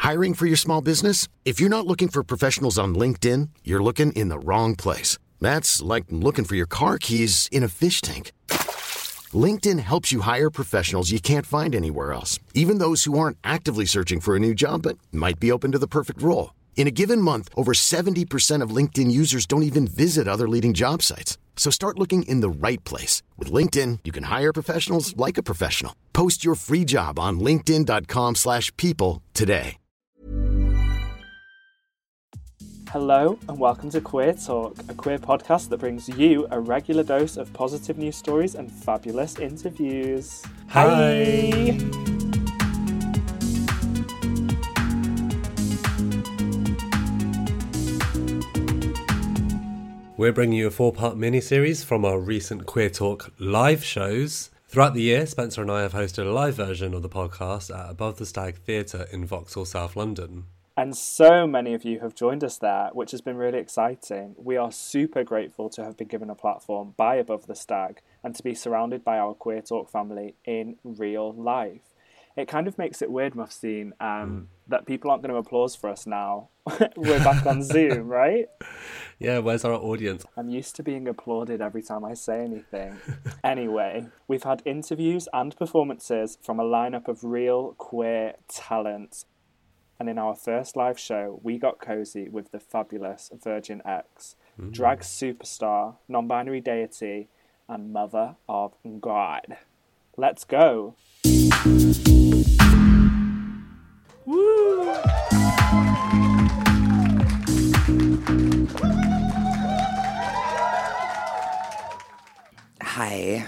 Hiring for your small business? If you're not looking for professionals on LinkedIn, you're looking in the wrong place. That's like looking for your car keys in a fish tank. LinkedIn helps you hire professionals you can't find anywhere else, even those who aren't actively searching for a new job but might be open to the perfect role. In a given month, over 70% of LinkedIn users don't even visit other leading job sites. So start looking in the right place. With LinkedIn, you can hire professionals like a professional. Post your free job on linkedin.com/people today. Hello and welcome to Queer Talk, a queer podcast that brings you a regular dose of positive news stories and fabulous interviews. Hi! We're bringing you a 4-part mini-series from our recent Queer Talk live shows. Throughout the year, Spencer and I have hosted a live version of the podcast at Above the Stag Theatre in Vauxhall, South London. And so many of you have joined us there, which has been really exciting. We are super grateful to have been given a platform by Above the Stag and to be surrounded by our Queer Talk family in real life. It kind of makes it weird, Mufseen, that people aren't going to applause for us now. We're back on Zoom, right? Yeah, where's our audience? I'm used to being applauded every time I say anything. Anyway, we've had interviews and performances from a lineup of real queer talent. And in our first live show, we got cozy with the fabulous Virgin X, drag superstar, non-binary deity, and mother of God. Let's go. Woo! Hi.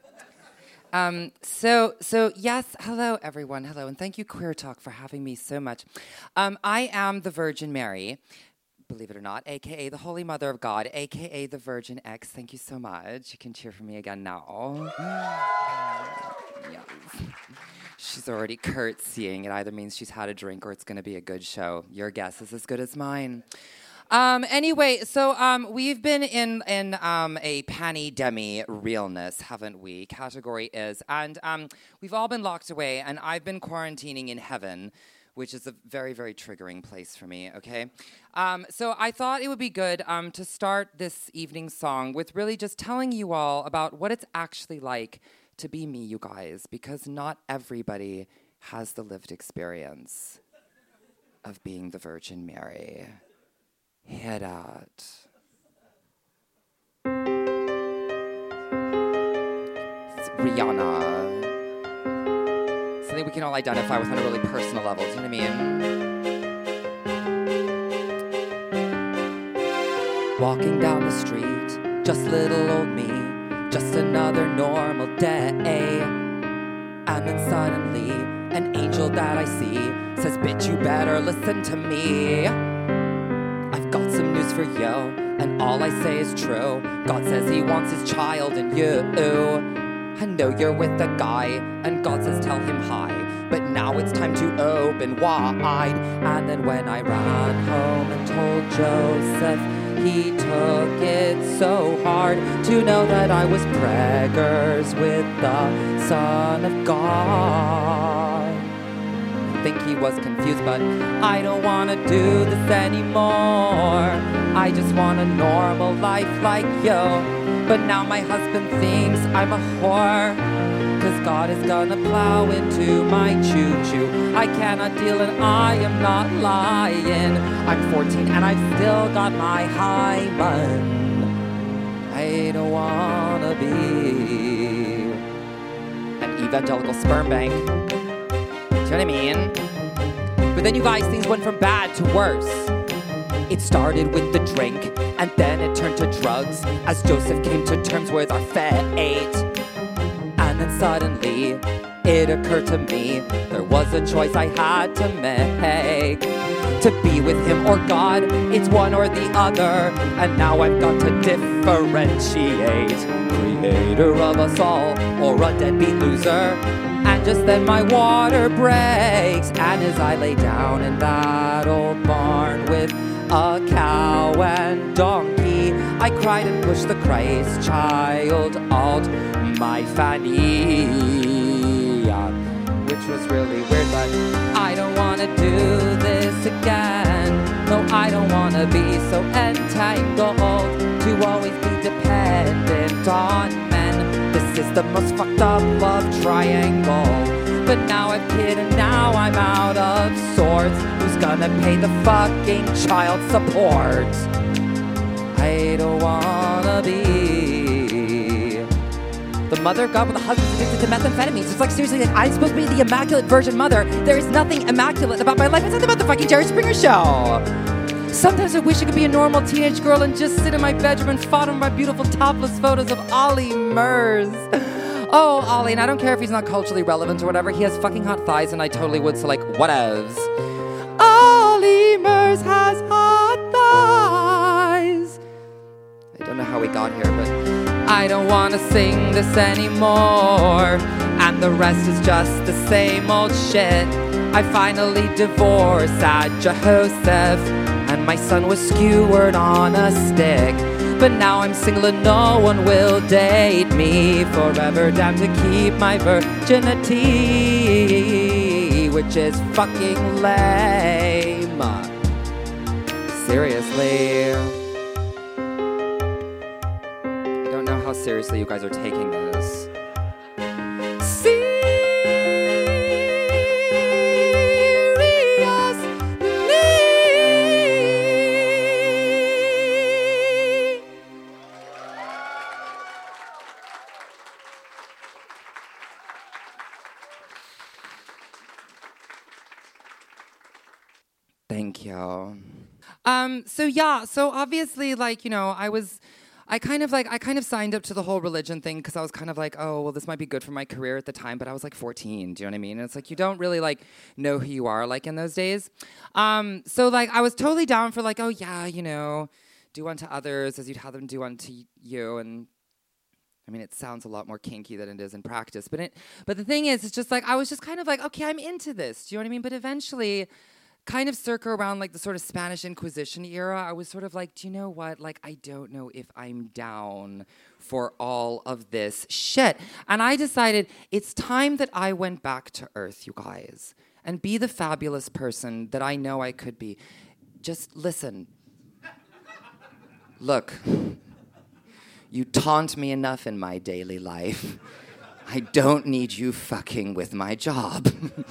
So yes, hello everyone, hello, and thank you Queer Talk for having me so much. I am the Virgin Mary, believe it or not, aka the Holy Mother of God, aka the Virgin X. Thank you so much. You can cheer for me again now. Yes. She's already curtsying. It either means she's had a drink or it's going to be a good show. Your guess is as good as mine. Anyway, so we've been in a panny-demi realness, haven't we? Category is. And we've all been locked away, and I've been quarantining in heaven, which is a very, very triggering place for me, okay? So I thought it would be good to start this evening's song with really just telling you all about what it's actually like to be me, you guys, because not everybody has the lived experience of being the Virgin Mary. Head out. It's Rihanna. Something we can all identify with on a really personal level, do you know what I mean? Walking down the street, just little old me, just another normal day. And then suddenly, an angel that I see says, bitch, you better listen to me. I've got some news for you, and all I say is true. God says he wants his child and you. I know you're with a guy, and God says tell him hi. But now it's time to open wide. And then when I ran home and told Joseph, he took it so hard to know that I was preggers with the Son of God. I think he was confused, but I don't want to do this anymore. I just want a normal life like you. But now my husband thinks I'm a whore, 'cause God is gonna plow into my choo-choo. I cannot deal and I am not lying. I'm 14 and I've still got my hymen. I don't wanna be an evangelical sperm bank. Do you know what I mean? But then you guys, things went from bad to worse. It started with the drink, and then it turned to drugs, as Joseph came to terms with our fate. And then suddenly, it occurred to me, there was a choice I had to make. To be with him or God, it's one or the other, and now I've got to differentiate. Creator of us all, or a deadbeat loser. And just then my water breaks, and as I lay down in that old barn with a cow and donkey, I cried and pushed the Christ child out my fanny, which was really weird, but I don't want to do this again. No, I don't wanna be so entangled to always be dependent on men. This is the most fucked up love triangle. But now I'm kid and now I'm out of sorts. Who's gonna pay the fucking child support? I don't wanna be the mother god with a husband addicted to methamphetamines. It's like, seriously, like, I'm supposed to be the immaculate virgin mother. There is nothing immaculate about my life. It's not about the fucking Jerry Springer show. Sometimes I wish I could be a normal teenage girl and just sit in my bedroom and fawn on my beautiful topless photos of Ollie Murs. Oh, Ollie, and I don't care if he's not culturally relevant or whatever. He has fucking hot thighs, and I totally would, so like, whatevs. Ollie Murs has hot thighs. I don't know how we got here, but I don't want to sing this anymore. And the rest is just the same old shit. I finally divorced at Joseph, and my son was skewered on a stick. But now I'm single and no one will date me forever. Damned to keep my virginity, which is fucking lame. Seriously. I don't know how seriously you guys are taking this. Thank you. So obviously, like, you know, I kind of signed up to the whole religion thing because I was kind of like, oh, well, this might be good for my career at the time, but I was like 14, do you know what I mean? And it's like, you don't really like know who you are like in those days. So like, I was totally down for like, oh yeah, you know, do unto others as you'd have them do unto you. And I mean, it sounds a lot more kinky than it is in practice, but the thing is, it's just like, I was just kind of like, okay, I'm into this, do you know what I mean? But eventually, kind of circa around like the sort of Spanish Inquisition era, I was sort of like, do you know what? Like, I don't know if I'm down for all of this shit. And I decided it's time that I went back to Earth, you guys, and be the fabulous person that I know I could be. Just listen. Look, you taunt me enough in my daily life. I don't need you fucking with my job.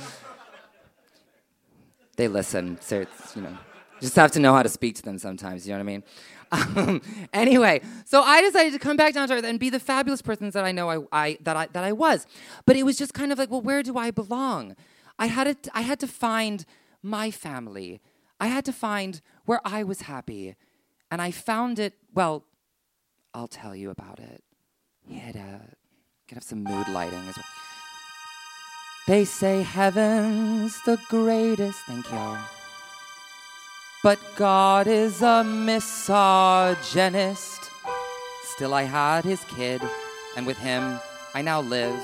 They listen, so it's, you know, you just have to know how to speak to them sometimes, you know what I mean? Anyway, so I decided to come back down to Earth and be the fabulous person that I know that I was. But it was just kind of like, well, where do I belong? I had to find my family. I had to find where I was happy. And I found it, well, I'll tell you about it. Could have some mood lighting as well. They say heaven's the greatest, thank you. But God is a misogynist. Still I had his kid, and with him I now live.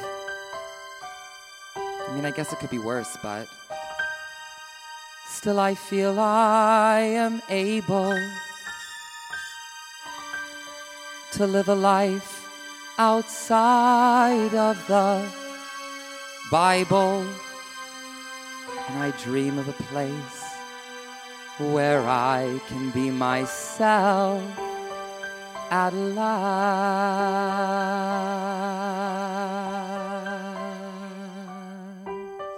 I mean, I guess it could be worse, but still I feel I am able to live a life outside of the Bible, and I dream of a place where I can be myself at last.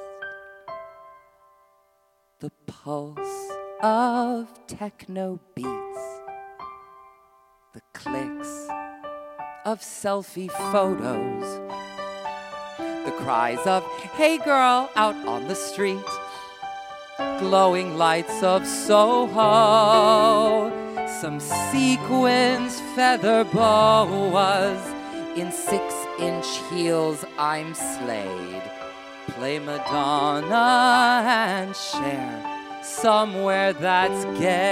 The pulse of techno beats, the clicks of selfie photos, the cries of, hey girl, out on the street, glowing lights of Soho, some sequins, feather boas, in 6-inch heels I'm slayed, play Madonna and share somewhere that's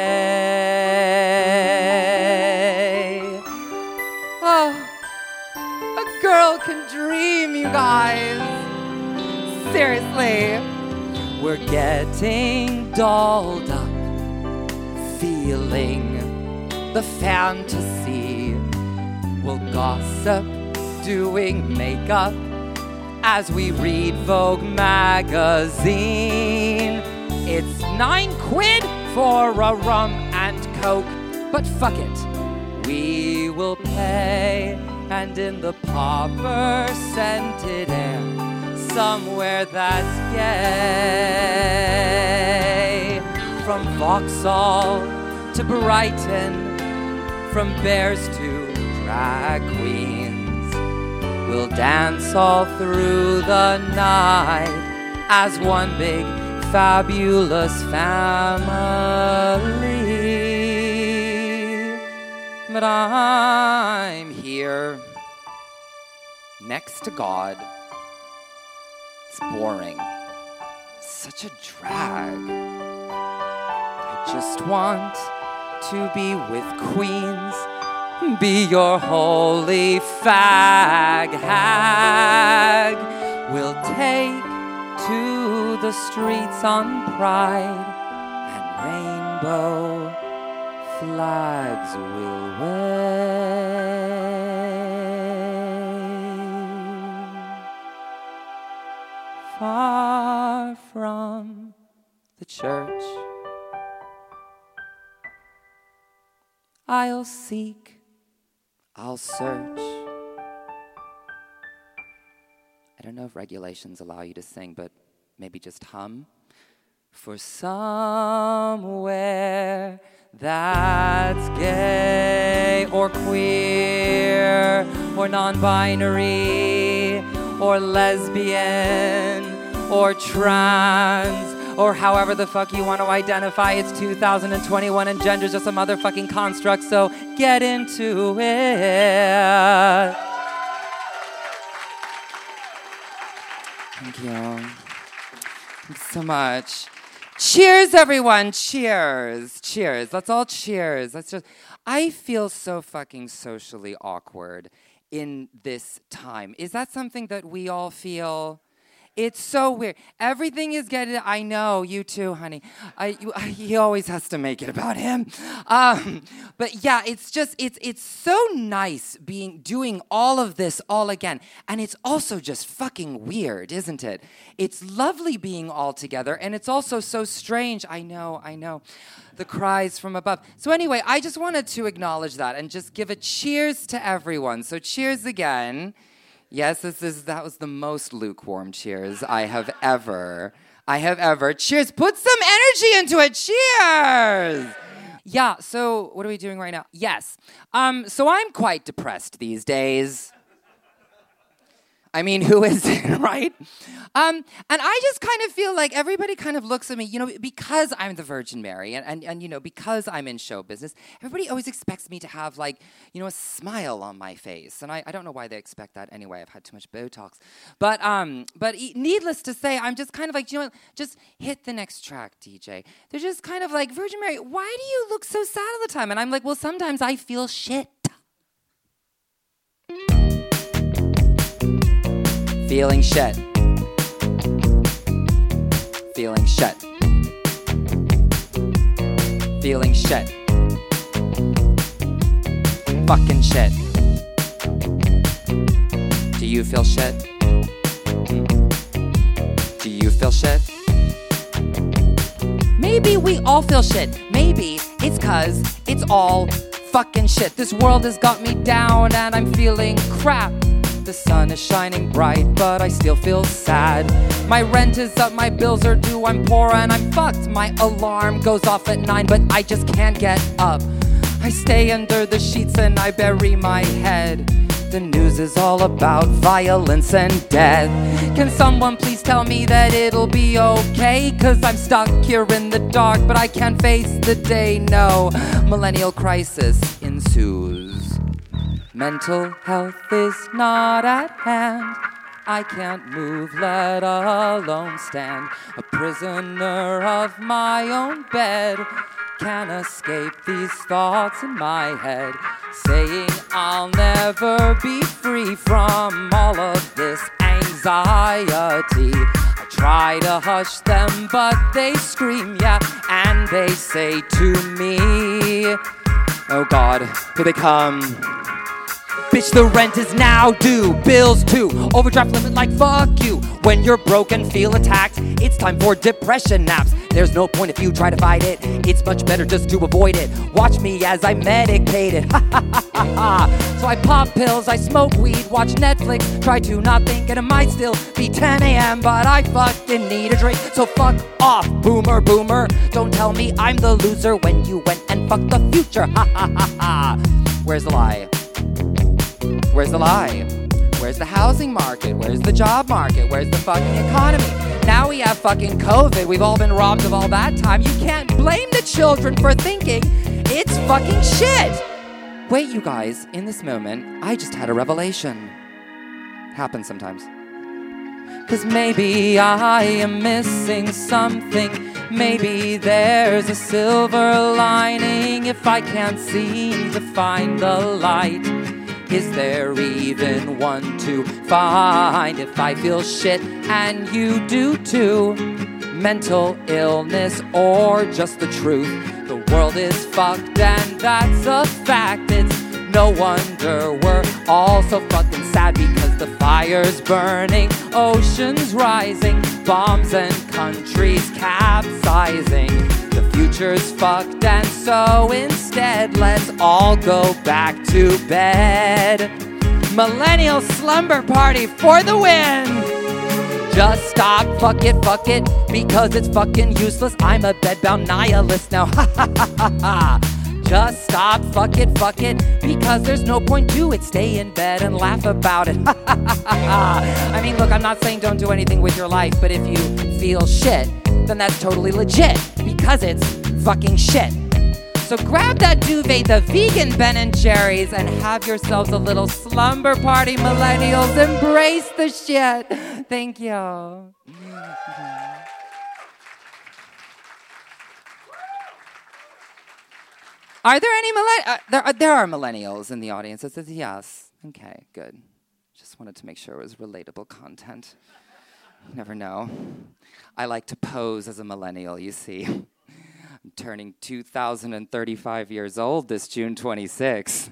gay. Oh, a girl can dream, you guys. Seriously. We're getting dolled up, feeling the fantasy. We'll gossip, doing makeup, as we read Vogue magazine. It's 9 quid for a rum and coke, but fuck it, we will pay. And in the pauper-scented air, somewhere that's gay. From Vauxhall to Brighton, from bears to drag queens, we'll dance all through the night as one big fabulous family. But I'm here next to God. It's boring. Such a drag. I just want to be with queens, be your holy fag hag. We'll take to the streets on pride, and rainbow flags will wave. Far from the church, I'll seek, I'll search. I don't know if regulations allow you to sing, but maybe just hum. For somewhere that's gay or queer or non-binary or lesbian or trans or however the fuck you want to identify. It's 2021 and gender's just a motherfucking construct, so get into it. Thank you. Thanks so much. Cheers, everyone. Cheers. Cheers. Let's all cheers. I feel so fucking socially awkward in this time. Is that something that we all feel? It's so weird. Everything is getting, I know, you too, honey. He always has to make it about him. But yeah, it's so nice doing all of this all again. And it's also just fucking weird, isn't it? It's lovely being all together, and it's also so strange. I know. The cries from above. So anyway, I just wanted to acknowledge that and just give a cheers to everyone. So cheers again. Yes, that was the most lukewarm cheers I have ever. Cheers. Put some energy into it. Cheers. Yeah, so what are we doing right now? Yes. So I'm quite depressed these days. I mean, who isn't, right? And I just kind of feel like everybody kind of looks at me, because I'm the Virgin Mary and because I'm in show business, everybody always expects me to have a smile on my face. And I don't know why they expect that anyway. I've had too much Botox. But needless to say, I'm just kind of like, just hit the next track, DJ. They're just kind of like, Virgin Mary, why do you look so sad all the time? And I'm like, well, sometimes I feel shit. Feeling shit. Feeling shit. Feeling shit. Fucking shit. Do you feel shit? Do you feel shit? Maybe we all feel shit. Maybe it's 'cause it's all fucking shit. This world has got me down and I'm feeling crap. The sun is shining bright, but I still feel sad. My rent is up, my bills are due, I'm poor and I'm fucked. My alarm goes off at 9, but I just can't get up. I stay under the sheets and I bury my head. The news is all about violence and death. Can someone please tell me that it'll be okay? 'Cause I'm stuck here in the dark, but I can't face the day, no. Millennial crisis ensues. Mental health is not at hand. I can't move, let alone stand. A prisoner of my own bed. Can't escape these thoughts in my head. Saying I'll never be free from all of this anxiety. I try to hush them, but they scream, yeah, and they say to me, oh God, here they come. Bitch, the rent is now due, bills too, overdraft limit like fuck you. When you're broken, feel attacked, it's time for depression naps. There's no point if you try to fight it. It's much better just to avoid it. Watch me as I medicate it. So I pop pills, I smoke weed, watch Netflix, try to not think, and it might still be 10 a.m., but I fucking need a drink. So fuck off, boomer, boomer. Don't tell me I'm the loser when you went and fucked the future. Where's the lie? Where's the lie? Where's the housing market? Where's the job market? Where's the fucking economy? Now we have fucking COVID. We've all been robbed of all that time. You can't blame the children for thinking it's fucking shit. Wait, you guys, in this moment, I just had a revelation. Happens sometimes. 'Cause maybe I am missing something. Maybe there's a silver lining if I can't seem to find the light. Is there even one to find if I feel shit and you do too? Mental illness or just the truth? The world is fucked and that's a fact. It's no wonder we're all so fucking sad because the fire's burning, oceans rising, bombs and countries capsizing. The future's fucked and so instead let's all go back to bed. Millennial slumber party for the win! Just stop, fuck it, because it's fucking useless. I'm a bedbound nihilist now, ha ha ha ha ha. Just stop, fuck it, because there's no point to it. Stay in bed and laugh about it, ha ha ha ha. I mean, look, I'm not saying don't do anything with your life, but if you feel shit, then that's totally legit, because it's fucking shit. So grab that duvet, the vegan Ben & Jerry's, and have yourselves a little slumber party, millennials. Embrace the shit. Thank you. Are there any there are millennials in the audience. It says yes. Okay, good. Just wanted to make sure it was relatable content. You never know. I like to pose as a millennial, you see. I'm turning 2,035 years old this June 26th.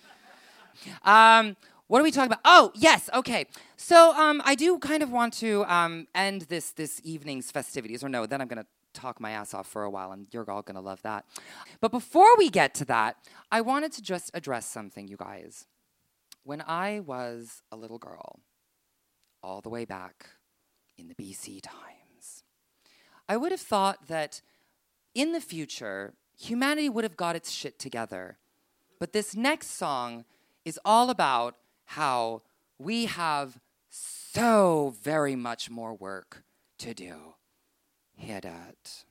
What are we talking about? Oh, yes, okay. So I do kind of want to end this evening's festivities, or no, then I'm going to talk my ass off for a while, and you're all going to love that. But before we get to that, I wanted to just address something, you guys. When I was a little girl, all the way back in the BC times, I would have thought that in the future, humanity would have got its shit together. But this next song is all about how we have so very much more work to do. Hear that.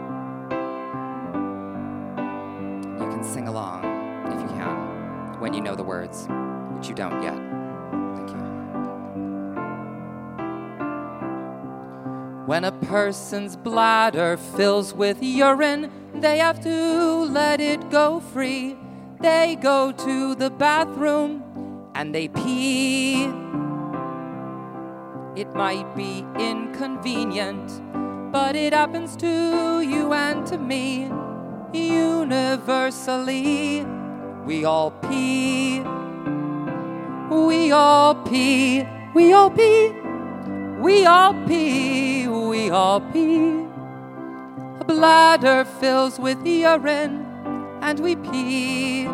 You can sing along, if you can, when you know the words, which you don't yet. Thank you. When a person's bladder fills with urine, they have to let it go free. They go to the bathroom and they pee. It might be inconvenient, but it happens to you and to me. Universally, we all pee. We all pee. We all pee. We all pee. We all pee. A bladder fills with urine and we pee.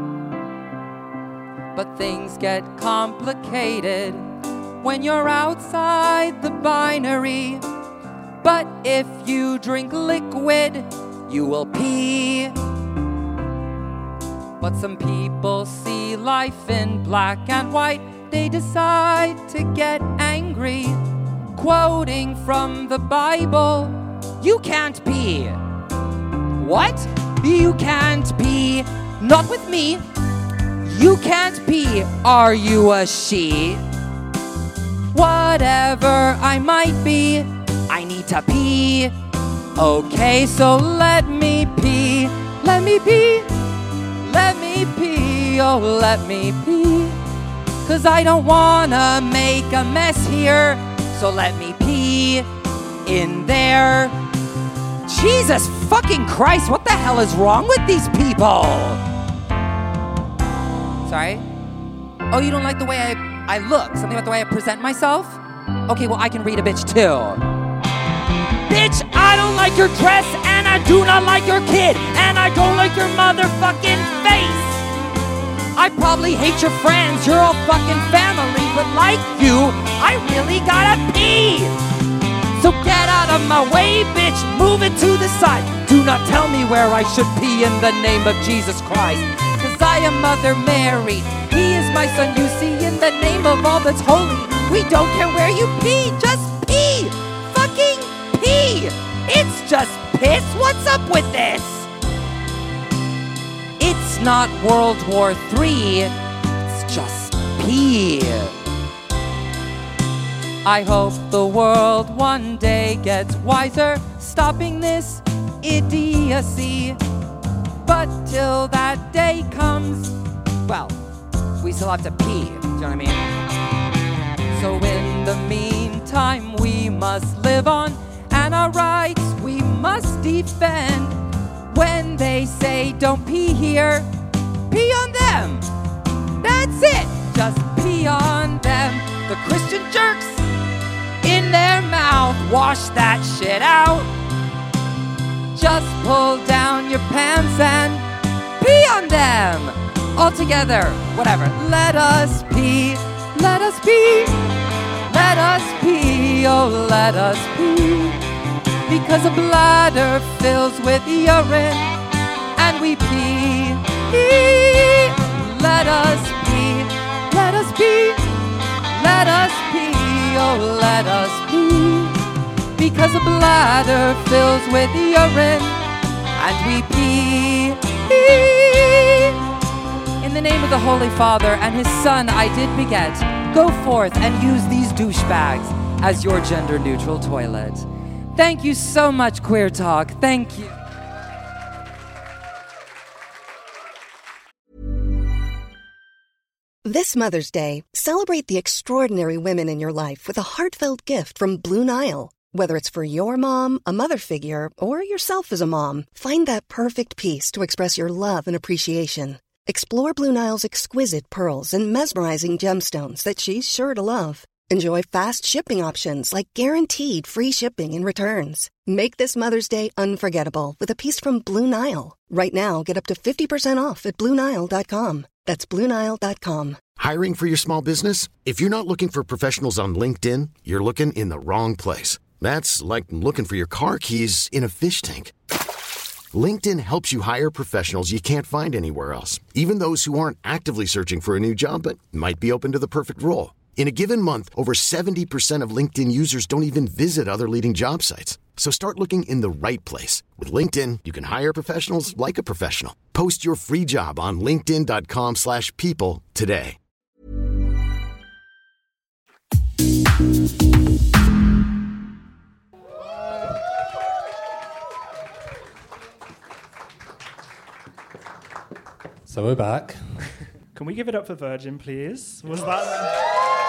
But things get complicated when you're outside the binary. But if you drink liquid, you will pee. But some people see life in black and white. They decide to get angry, quoting from the Bible, "You can't pee." What? You can't pee? Not with me. You can't pee. Are you a she? Whatever I might be, I need to pee. Okay, so let me pee. Let me pee. Let me pee. Oh, let me pee. 'Cause I don't wanna make a mess here. So let me pee in there. Jesus fucking Christ, what the hell is wrong with these people? Sorry? Oh, you don't like the way I look? Something about the way I present myself? Okay, well, I can read a bitch too. Bitch, I don't like your dress, and I do not like your kid, and I don't like your motherfucking face. I probably hate your friends, you're all fucking family, but like you, I really gotta pee. So get out of my way, bitch, move it to the side. Do not tell me where I should pee in the name of Jesus Christ. Cause I am Mother Mary, he is my son, you see, in the name of all that's holy. We don't care where you pee, just pee. Fucking pee. It's just piss, what's up with this? It's not World War III, it's just pee. I hope the world one day gets wiser, stopping this idiocy. But till that day comes, well, we still have to pee, do you know what I mean? So in the meantime, we must live on, and our rights we must defend. When they say don't pee here, pee on them. That's it, just pee on them. The Christian jerks in their mouth, wash that shit out. Just pull down your pants and pee on them. All together, whatever. Let us pee, let us pee, let us pee, oh let us pee. Because a bladder fills with urine and we pee. Let us pee, let us pee, let us pee, oh let us pee. Because a bladder fills with urine and we pee. In the name of the Holy Father and his Son I did beget, go forth and use these douchebags as your gender-neutral toilet. Thank you so much, Queer Talk. Thank you. This Mother's Day, celebrate the extraordinary women in your life with a heartfelt gift from Blue Nile. Whether it's for your mom, a mother figure, or yourself as a mom, find that perfect piece to express your love and appreciation. Explore Blue Nile's exquisite pearls and mesmerizing gemstones that she's sure to love. Enjoy fast shipping options like guaranteed free shipping and returns. Make this Mother's Day unforgettable with a piece from Blue Nile. Right now, get up to 50% off at BlueNile.com. That's BlueNile.com. Hiring for your small business? If you're not looking for professionals on LinkedIn, you're looking in the wrong place. That's like looking for your car keys in a fish tank. LinkedIn helps you hire professionals you can't find anywhere else, even those who aren't actively searching for a new job but might be open to the perfect role. In a given month, over 70% of LinkedIn users don't even visit other leading job sites. So start looking in the right place. With LinkedIn, you can hire professionals like a professional. Post your free job on linkedin.com/people today. So we're back. Can we give it up for Virgin, please? Was that...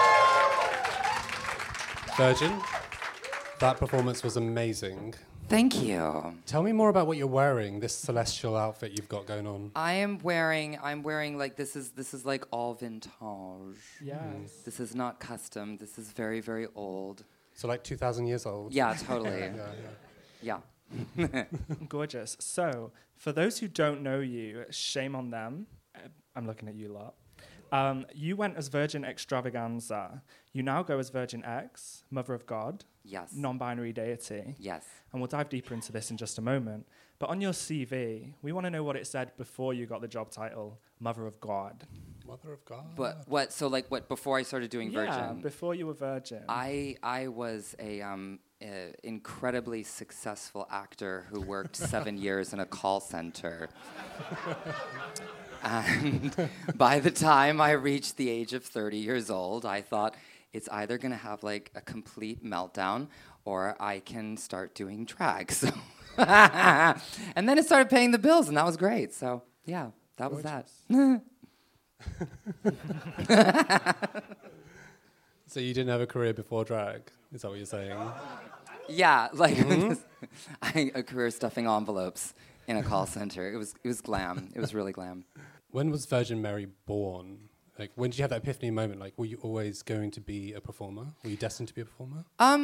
Virgin, that performance was amazing. Thank you. Tell me more about what you're wearing, this celestial outfit you've got going on. I'm wearing like this is like all vintage. Yes. This is not custom. This is very, very old. So like 2,000 years old. Yeah, totally. Yeah. Gorgeous. So, for those who don't know you, shame on them. I'm looking at you lot. You went as Virgin Extravaganza. You now go as Virgin X, Mother of God. Yes. Non-binary deity. Yes. And we'll dive deeper into this in just a moment. But on your CV, we want to know what it said before you got the job title, Mother of God. Mother of God. But what? So like what? Before I started doing Virgin. Yeah, before you were Virgin. I was a incredibly successful actor who worked 7 years in a call center. And by the time I reached the age of 30 years old, I thought it's either going to have like a complete meltdown or I can start doing drag. So and then it started paying the bills, and that was great. So yeah, that was that. So you didn't have a career before drag? Is that what you're saying? Yeah, like a career stuffing envelopes in a call center. It was glam. It was really glam. When was Virgin Mary born? Like, when did you have that epiphany moment? Like, were you always going to be a performer? Were you destined to be a performer?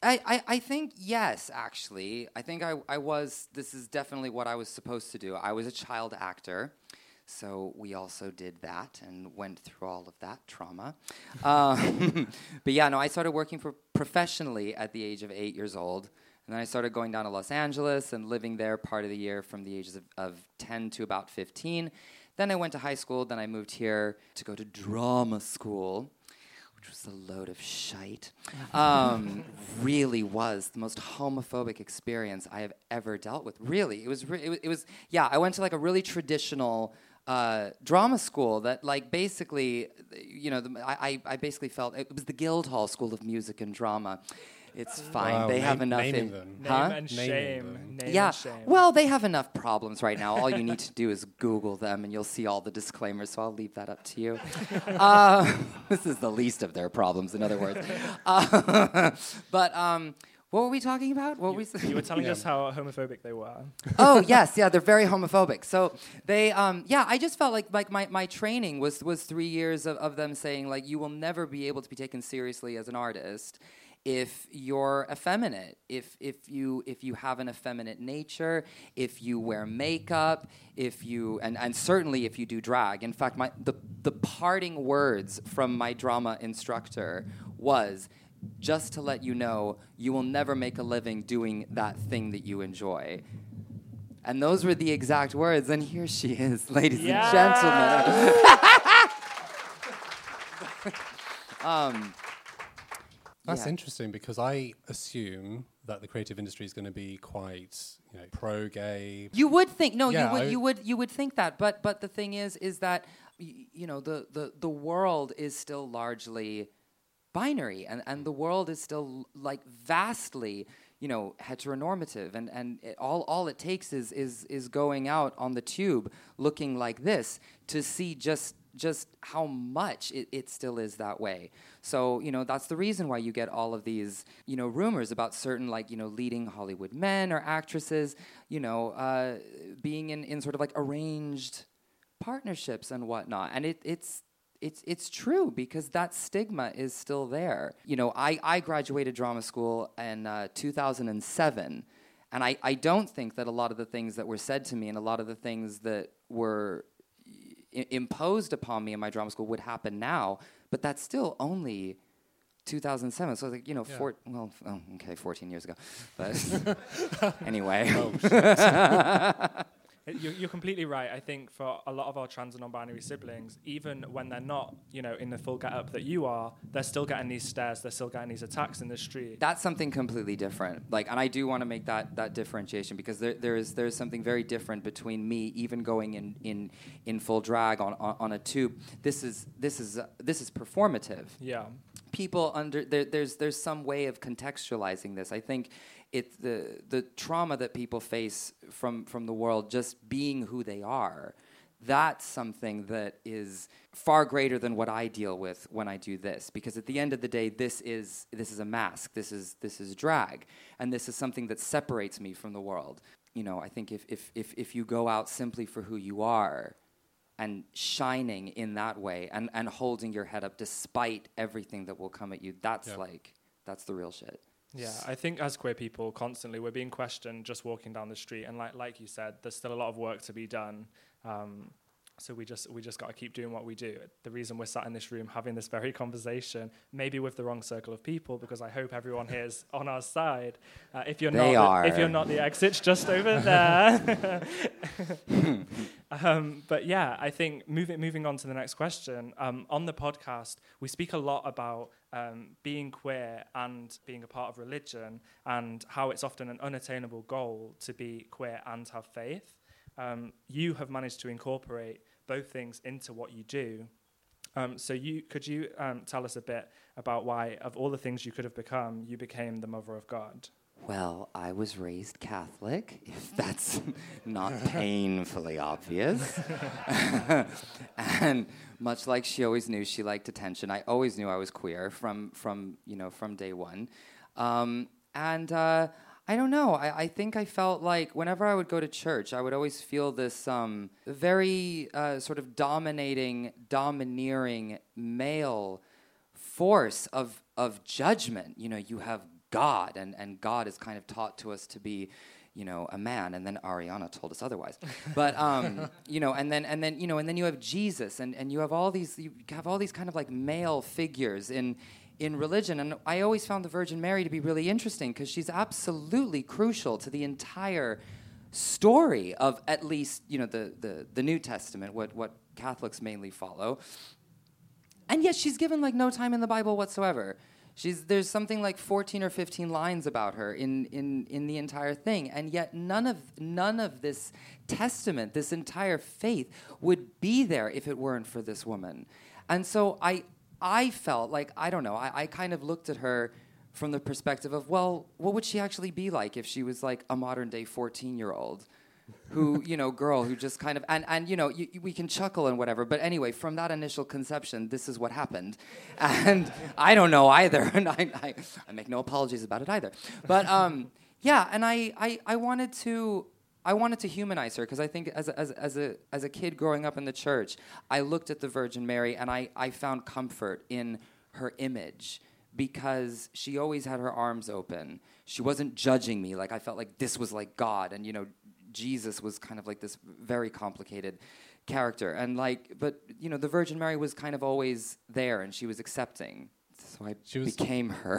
I think yes, actually. I think I was, this is definitely what I was supposed to do. I was a child actor, so we also did that and went through all of that trauma. But yeah, no, I started working professionally at the age of 8 years old. And then I started going down to Los Angeles and living there part of the year from the ages of 10 to about 15. Then I went to high school. Then I moved here to go to drama school, which was a load of shite. Really was the most homophobic experience I have ever dealt with. Really, it was. Yeah, I went to like a really traditional drama school that, like, basically, you know, I basically felt it was the Guildhall School of Music and Drama. It's fine. Wow, they have enough. Naming them. Name and shame. Name Yeah. and shame. Well, they have enough problems right now. All you need to do is Google them, and you'll see all the disclaimers. So I'll leave that up to you. This is the least of their problems, in other words. But what were we talking about? You were telling us how homophobic they were. Oh yes, yeah, they're very homophobic. So they, I just felt like my training was 3 years of them saying, like, you will never be able to be taken seriously as an artist if you're effeminate, if you have an effeminate nature, if you wear makeup, if you and certainly if you do drag. In fact, the parting words from my drama instructor was, just to let you know, you will never make a living doing that thing that you enjoy. And those were the exact words, and here she is, ladies and gentlemen. That's interesting, because I assume that the creative industry is going to be quite, pro-gay. You would think you would think that, but the thing is that the world is still largely binary, and the world is still like vastly heteronormative, and all it takes is going out on the tube looking like this to see just how much it still is that way. So, that's the reason why you get all of these, rumors about certain, leading Hollywood men or actresses, being in sort of like arranged partnerships and whatnot. And it's true, because that stigma is still there. I graduated drama school in 2007, and I don't think that a lot of the things that were said to me and a lot of the things that were imposed upon me in my drama school would happen now, but that's still only 2007. So it's like, 14 years ago. But anyway. You're completely right. I think for a lot of our trans and non-binary siblings, even when they're not, in the full get-up that you are, they're still getting these stares, they're still getting these attacks in the street. That's something completely different. And I do want to make that differentiation, because there is something very different between me even going in full drag on a tube. This is performative. Yeah. People there's some way of contextualizing this. I think it's the trauma that people face from the world just being who they are. That's something that is far greater than what I deal with when I do this, because at the end of the day, this is a mask. This is drag, and this is something that separates me from the world. I think if you go out simply for who you are, and shining in that way, and holding your head up despite everything that will come at you, that's the real shit. Yeah, I think as queer people, constantly we're being questioned just walking down the street, and like you said, there's still a lot of work to be done. So we just got to keep doing what we do. The reason we're sat in this room having this very conversation, maybe with the wrong circle of people, because I hope everyone here is on our side. If you're not, the exit's just over there. But yeah, I think moving on to the next question. On the podcast, we speak a lot about being queer and being a part of religion, and how it's often an unattainable goal to be queer and have faith. You have managed to incorporate both things into what you do. So could you tell us a bit about why, of all the things you could have become, you became the Mother of God? Well, I was raised Catholic, if that's not painfully obvious. And much like she always knew she liked attention, I always knew I was queer from day one. I don't know. I think I felt like whenever I would go to church, I would always feel this very sort of domineering male force of judgment. You have God, and God is kind of taught to us to be, a man, and then Ariana told us otherwise. But and then you have Jesus, and you have all these kind of like male figures in religion, and I always found the Virgin Mary to be really interesting because she's absolutely crucial to the entire story of at least the New Testament, what Catholics mainly follow, and yet she's given like no time in the Bible whatsoever. There's something like 14 or 15 lines about her in the entire thing, and yet none of this testament, this entire faith, would be there if it weren't for this woman. And so I felt like, I don't know, I kind of looked at her from the perspective of, well, what would she actually be like if she was like a modern day 14-year-old who, girl who just kind of, and we can chuckle and whatever, but anyway, from that initial conception, this is what happened. And I don't know either, and I make no apologies about it either. But yeah, and I wanted to humanize her because I think as a kid growing up in the church, I looked at the Virgin Mary and I found comfort in her image because she always had her arms open. She wasn't judging me. Like I felt like this was like God, and Jesus was kind of like this very complicated character, and but the Virgin Mary was kind of always there, and she was accepting. So I became her.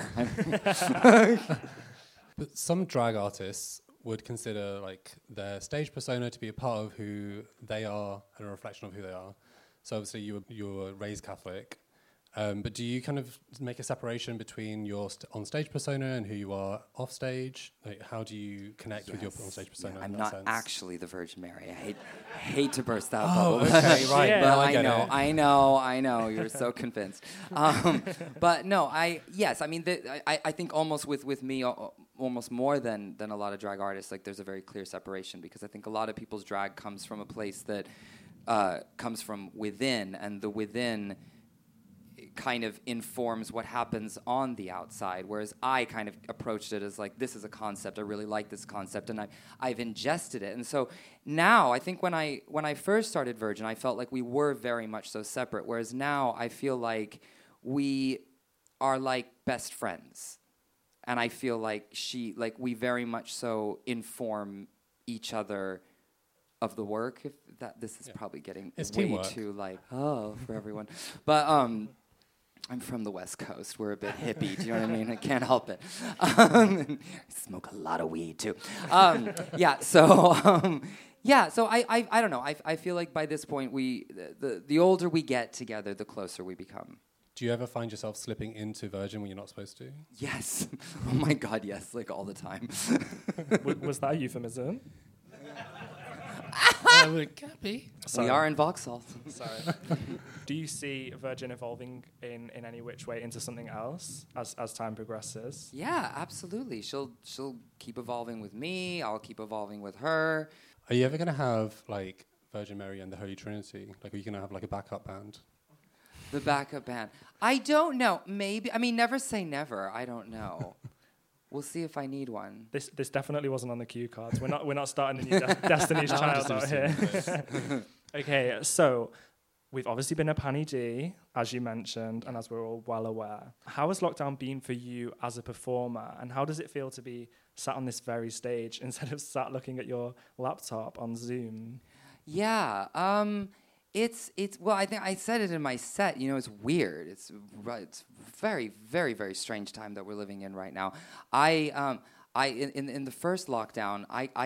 But some drag artists would consider like their stage persona to be a part of who they are and a reflection of who they are. So obviously you were raised Catholic, but do you kind of make a separation between your on-stage persona and who you are off-stage? Like, how do you connect with your on-stage persona? Yeah, I'm in that not sense? Actually the Virgin Mary. I hate to burst that Oh, bubble. okay, right. Yeah. But I know. You're so convinced. But no, I think almost with me, almost more than a lot of drag artists, like there's a very clear separation because I think a lot of people's drag comes from a place that comes from within, and the within kind of informs what happens on the outside, whereas I kind of approached it as like, this is a concept, I really like this concept, and I've ingested it. And so now, I think when I first started Virgin, I felt like we were very much so separate, whereas now I feel like we are like best friends. And I feel like we very much so inform each other of the work. This is probably getting it's way teamwork. too for everyone. But I'm from the West Coast. We're a bit hippie. Do you know what I mean? I can't help it. I smoke a lot of weed too. So I don't know. I feel like by this point the older we get together, the closer we become. Do you ever find yourself slipping into Virgin when you're not supposed to? Yes. Oh my God, yes. Like all the time. Was that a euphemism? It can be. We are in Vauxhall. Sorry. Do you see Virgin evolving in any which way into something else as time progresses? Yeah, absolutely. She'll keep evolving with me. I'll keep evolving with her. Are you ever going to have like Virgin Mary and the Holy Trinity? Like, are you going to have like a backup band? The backup band. I don't know. Maybe. I mean, never say never. I don't know. We'll see if I need one. This definitely wasn't on the cue cards. We're not starting a new Destiny's Child out here. Okay, so we've obviously been at Pani D, as you mentioned, and as we're all well aware. How has lockdown been for you as a performer, and how does it feel to be sat on this very stage instead of sat looking at your laptop on Zoom? Yeah. It's well, I think I said it in my set. It's weird. It's very, very, very strange time that we're living in right now. In the first lockdown,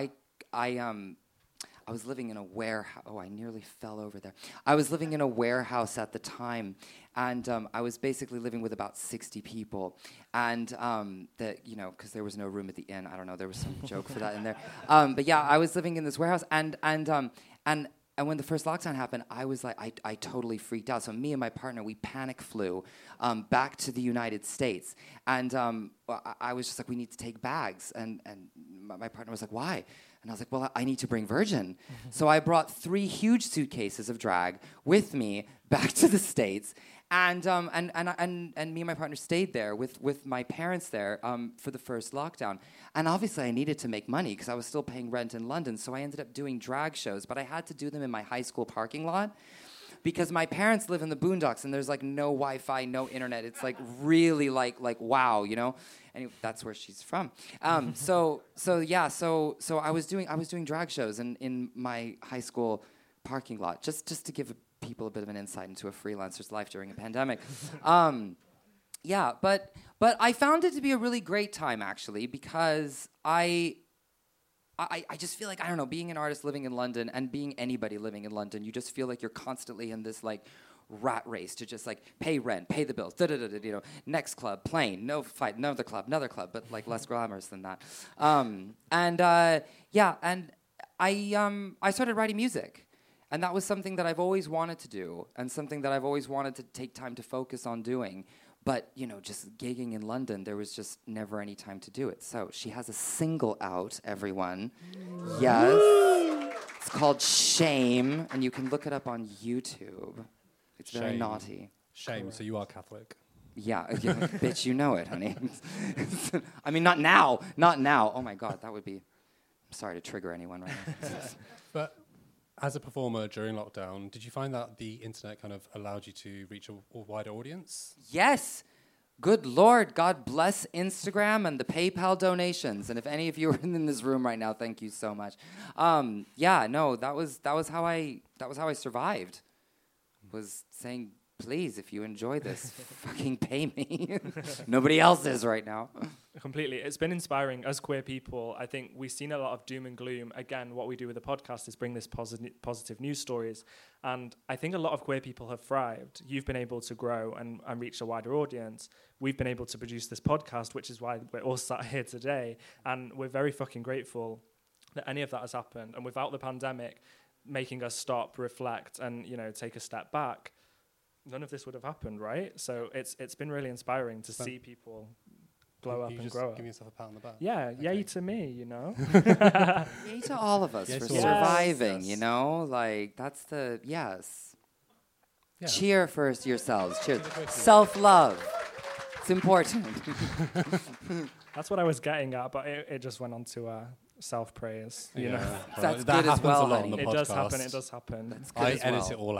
I was living in a warehouse. Oh, I nearly fell over there. I was living in a warehouse at the time, and I was basically living with about 60 people. And because there was no room at the inn. I don't know. There was some joke for that in there. But yeah, I was living in this warehouse, and when the first lockdown happened, I was like, I totally freaked out. So me and my partner, we panic flew back to the United States. And I was just like, we need to take bags. And my partner was like, why? And I was like, well, I need to bring Virgin. So I brought 3 huge suitcases of drag with me back to the States. And me and my partner stayed there with my parents there for the first lockdown. And obviously I needed to make money because I was still paying rent in London. So I ended up doing drag shows, but I had to do them in my high school parking lot. because my parents live in the boondocks and there's like no Wi-Fi, no internet. It's like really like wow, you know. And that's where she's from. So I was doing drag shows in my high school parking lot, just to give people a bit of an insight into a freelancer's life during a pandemic. But I found it to be a really great time, actually, because I just feel like, I don't know, being an artist living in London and being anybody living in London, you just feel like you're constantly in this like rat race to just like pay rent, pay the bills, you know, next club, plane, no fight, another club, but like less glamorous than that. And I started writing music. And that was something that I've always wanted to do and something that I've always wanted to take time to focus on doing. But, you know, just gigging in London, there was just never any time to do it. So she has a single out, everyone. Yes. It's called Shame, and you can look it up on YouTube. It's very naughty. Shame, so you are Catholic. Yeah, bitch, you know it, honey. I mean, not now. Oh, my God, that would be... I'm sorry to trigger anyone right now. But as a performer during lockdown, did you find that the internet kind of allowed you to reach a wider audience? Yes. Good Lord, God bless Instagram and the PayPal donations. And if any of you are in this room right now, thank you so much. That was how I survived. Was saying, please, if you enjoy this, fucking pay me. Nobody else is right now. Completely. It's been inspiring. As queer people, I think we've seen a lot of doom and gloom. Again, what we do with the podcast is bring this positive news stories. And I think a lot of queer people have thrived. You've been able to grow and reach a wider audience. We've been able to produce this podcast, which is why we're all sat here today. And we're very fucking grateful that any of that has happened. And without the pandemic making us stop, reflect, and, you know, take a step back, none of this would have happened, right? So it's been really inspiring to see people glow up and grow up. Give yourself a pat on the back. Yeah, okay. Yay to me, you know? Yay to all of us for surviving, you know? Like, that's the, yes. Yeah. Cheer for yourselves. Cheers. Self-love. It's important. That's what I was getting at, but it just went on to self-praise, you know? That's that good as well, honey. It does happen. That's good I as edit it all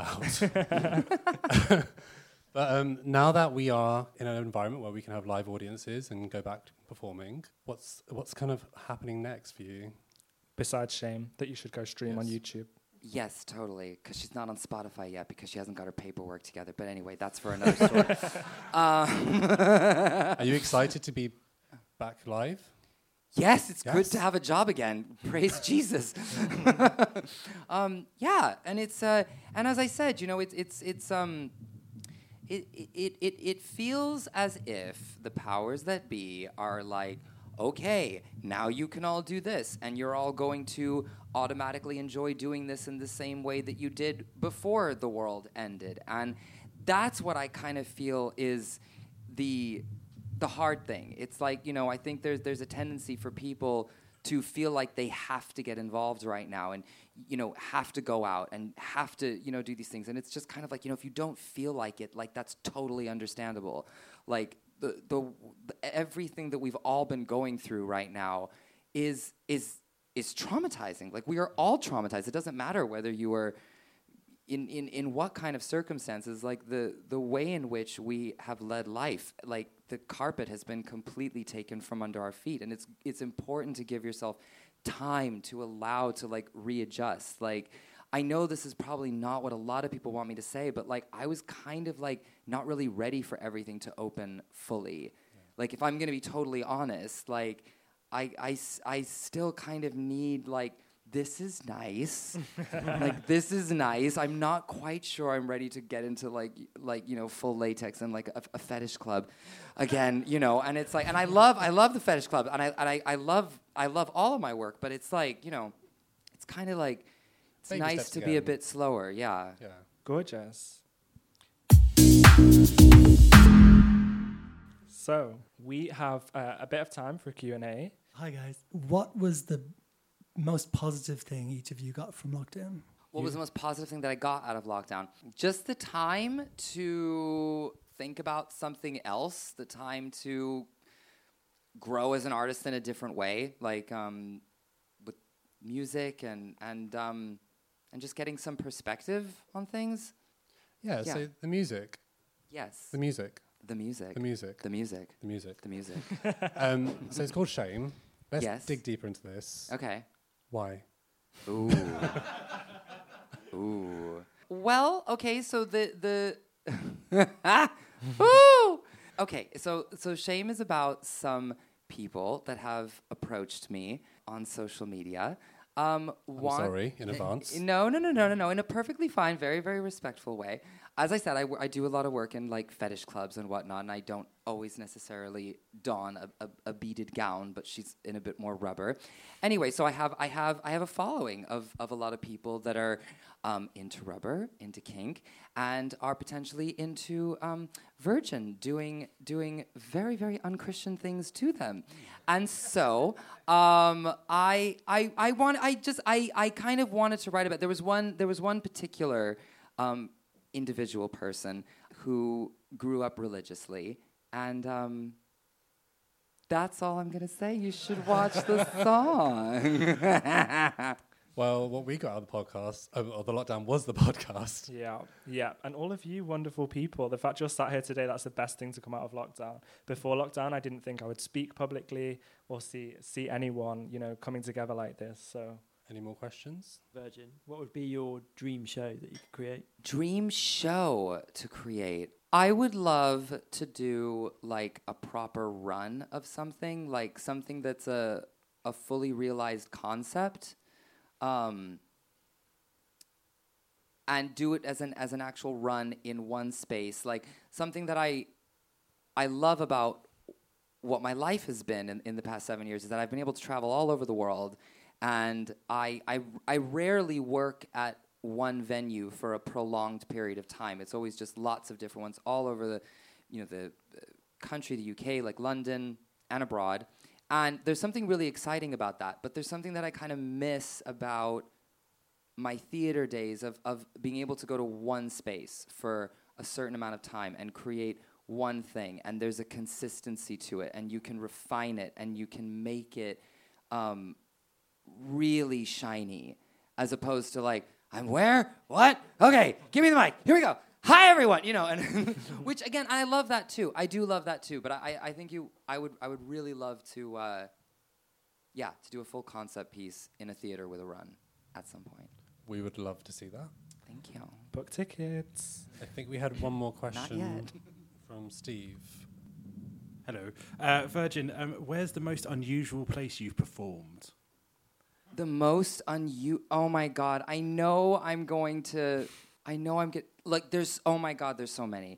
out. But now that we are in an environment where we can have live audiences and go back to performing, what's kind of happening next for you? Besides Shame, that you should go stream on YouTube. Yes, totally, because she's not on Spotify yet because she hasn't got her paperwork together. But anyway, that's for another story. Are you excited to be back live? Yes, it's good to have a job again. Praise Jesus. And it's and as I said, you know, it feels as if the powers that be are like, okay, now you can all do this, and you're all going to automatically enjoy doing this in the same way that you did before the world ended. And that's what I kind of feel is the hard thing. It's like, you know, I think there's a tendency for people to feel like they have to get involved right now and, you know, have to go out and have to, you know, do these things. And it's just kind of like, you know, if you don't feel like it, like, that's totally understandable. Like, the everything that we've all been going through right now is traumatizing. Like, we are all traumatized. It doesn't matter whether you are in what kind of circumstances. Like, the way in which we have led life, like, the carpet has been completely taken from under our feet, and it's important to give yourself time to allow to, like, readjust. Like, I know this is probably not what a lot of people want me to say, but, like, I was kind of, like, not really ready for everything to open fully. Yeah. Like, if I'm going to be totally honest, like, I still kind of need, like, this is nice. Like, this is nice. I'm not quite sure I'm ready to get into, like you know, full latex and, like, a fetish club again, you know. And it's like, and I love the fetish club, and I love all of my work, but it's like, you know, it's kind of like, it's baby nice to be a bit slower, yeah. Gorgeous. So, we have a bit of time for Q&A. Hi, guys. What was the most positive thing each of you got from lockdown? What was the most positive thing that I got out of lockdown? Just the time to think about something else, the time to grow as an artist in a different way, like with music and just getting some perspective on things. Yeah, Yeah. so the music. Yes. The music. The music. The music. The music. The music. The music. So it's called Shame. Let's Yes. dig deeper into this. Okay. Why? Ooh. Ooh. Well, okay, so the Ooh. Okay, so Shame is about some people that have approached me on social media. I'm sorry in advance. No. In a perfectly fine, very, very respectful way. As I said, I do a lot of work in like fetish clubs and whatnot, and I don't always necessarily don a beaded gown, but she's in a bit more rubber. Anyway, so I have a following of a lot of people that are into rubber, into kink, and are potentially into virgin, doing very, very unchristian things to them. And so I kind of wanted to write about. There was one particular individual person who grew up religiously, and that's all I'm gonna say. You should watch the song. Well, what we got out of the podcast, or the lockdown, was the podcast. Yeah. And all of you wonderful people, the fact you're sat here today, that's the best thing to come out of lockdown. Before lockdown, I didn't think I would speak publicly or see anyone, coming together like this. So, Any more questions? Virgin, what would be your dream show that you could create? Dream show to create. I would love to do like a proper run of something, like something that's a fully realized concept. And do it as an actual run in one space, like something that I love about what my life has been in the past 7 years is that I've been able to travel all over the world, and I rarely work at one venue for a prolonged period of time. It's always just lots of different ones all over the country, the UK, like London and abroad. And there's something really exciting about that, but there's something that I kind of miss about my theater days of being able to go to one space for a certain amount of time and create one thing, and there's a consistency to it, and you can refine it, and you can make it really shiny, as opposed to like, I'm where? What? Okay, give me the mic. Here we go. Hi, everyone. And which again, I love that too. I do love that too. But I think I would really love to, to do a full concept piece in a theater with a run at some point. We would love to see that. Thank you. book tickets. I think we had one more question yet. from Steve. Hello. Virgin, where's the most unusual place you've performed? The most oh my God. There's so many.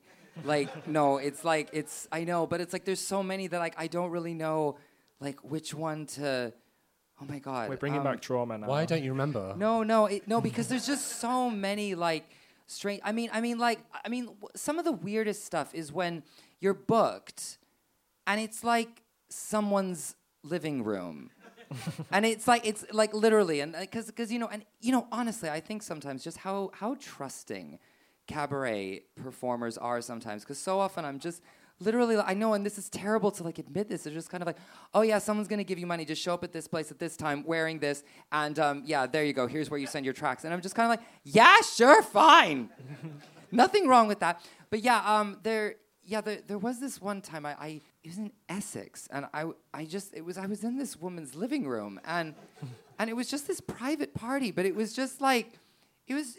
I know, but it's like there's so many that like I don't really know like which one to, oh my God. We're bringing back trauma now. Why don't you remember? No, because there's just so many like strange, some of the weirdest stuff is when you're booked and it's like someone's living room. And it's like literally, and because honestly, I think sometimes just how trusting cabaret performers are sometimes, because so often I'm just literally, I know, and this is terrible to like admit this, it's just kind of like, oh yeah, someone's gonna give you money, just show up at this place at this time wearing this, and yeah, there you go, here's where you send your tracks, and I'm just kind of like, yeah, sure, fine. Nothing wrong with that. But yeah, there was this one time it was in Essex, and I was in this woman's living room, and it was just this private party, but it was just like, it was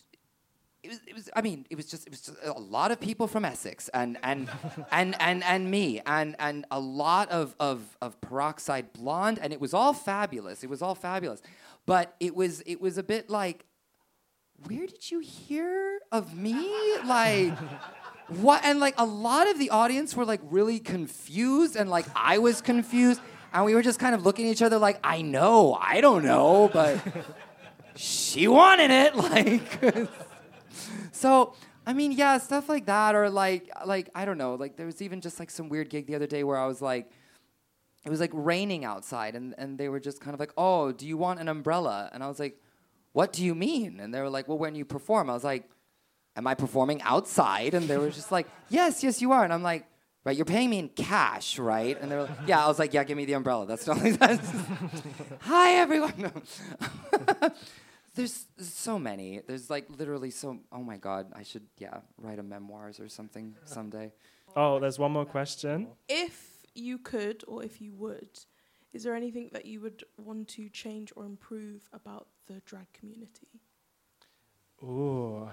just a lot of people from Essex, and me, and a lot of peroxide blonde, and it was all fabulous. But it was a bit like, where did you hear of me? Like, what? And like a lot of the audience were like really confused, and like I was confused, and we were just kind of looking at each other like, I don't know, but she wanted it, like. So, yeah, stuff like that, or like I don't know, like there was even just like some weird gig the other day where I was like, it was like raining outside, and they were just kind of like, oh, do you want an umbrella? And I was like, what do you mean? And they were like, well, when you perform. I was like, am I performing outside? And they were just like, yes, you are. And I'm like, right, you're paying me in cash, right? And they were like, yeah. I was like, yeah, give me the umbrella. That's the only. Hi, everyone. No. There's so many. There's like literally so. Oh my God, I should write a memoirs or something someday. Oh, there's one more question. If you could, or if you would, is there anything that you would want to change or improve about the drag community? Ooh.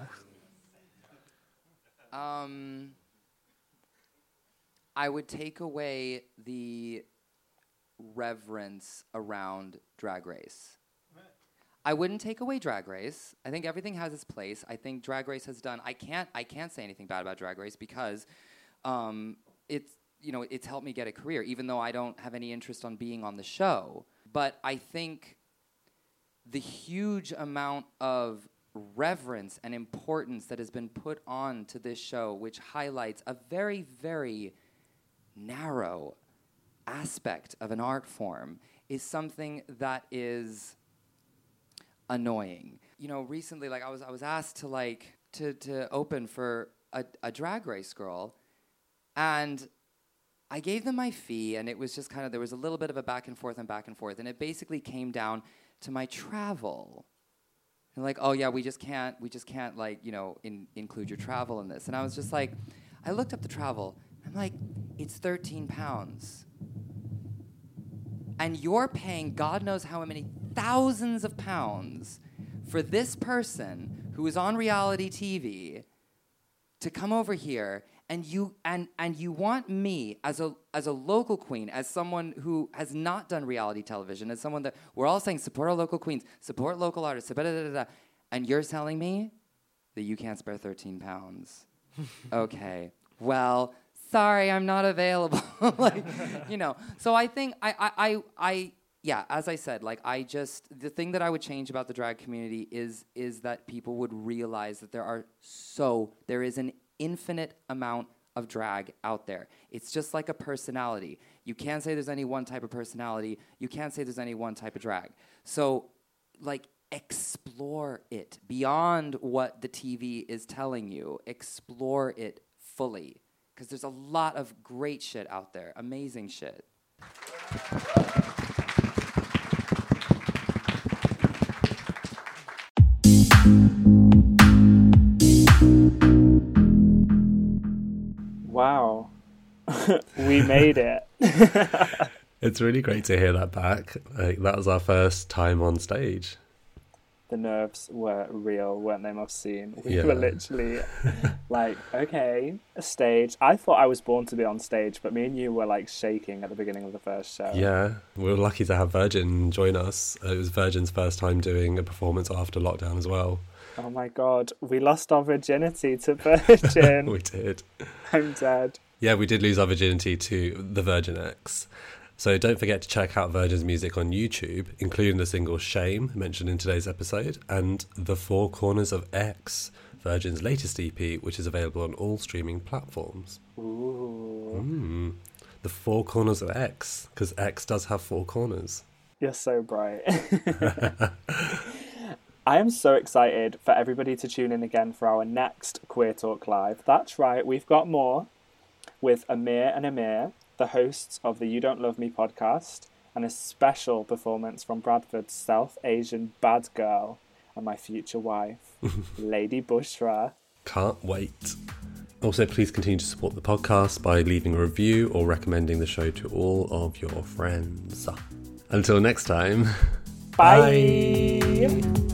I would take away the reverence around Drag Race. I wouldn't take away Drag Race. I think everything has its place. I think Drag Race has done. I can't say anything bad about Drag Race because it's helped me get a career, even though I don't have any interest on being on the show. But I think the huge amount of reverence and importance that has been put on to this show, which highlights a very, very narrow aspect of an art form, is something that is annoying. You know, recently, like I was asked to open for a Drag Race girl, and I gave them my fee, and it was just kind of, there was a little bit of a back and forth, and it basically came down to my travel. And like, oh yeah, we just can't like, you know, include your travel in this. And I was just like, I looked up the travel, I'm like, it's 13 pounds. And you're paying God knows how many thousands of pounds for this person who is on reality TV to come over here, and you want me as a local queen, as someone who has not done reality television, as someone that we're all saying support our local queens, support local artists, and you're telling me that you can't spare 13 pounds. Okay, well, sorry, I'm not available. Like, you know. So I think yeah, as I said, like the thing that I would change about the drag community is that people would realize that there is an infinite amount of drag out there. It's just like a personality. You can't say there's any one type of personality. You can't say there's any one type of drag. So, like, explore it beyond what the TV is telling you. Explore it fully, because there's a lot of great shit out there, amazing shit. Wow. We made it. It's really great to hear that back. Like, that was our first time on stage. The nerves were real, weren't they, Mohseen? We were literally like, okay, a stage. I thought I was born to be on stage, but me and you were like shaking at the beginning of the first show. Yeah, we were lucky to have Virgin join us. It was Virgin's first time doing a performance after lockdown as well. Oh my God, we lost our virginity to Virgin. We did. I'm dead. Yeah, we did lose our virginity to the Virgin X. So don't forget to check out Virgin's music on YouTube, including the single Shame, mentioned in today's episode, and The Four Corners of X, Virgin's latest EP, which is available on all streaming platforms. Ooh. The Four Corners of X, because X does have four corners. You're so bright. I am so excited for everybody to tune in again for our next Queer Talk Live. That's right, we've got more with Amir and Amir, the hosts of the You Don't Love Me podcast, and a special performance from Bradford's South Asian bad girl and my future wife, Lady Bushra. Can't wait. Also, please continue to support the podcast by leaving a review or recommending the show to all of your friends. Until next time, bye.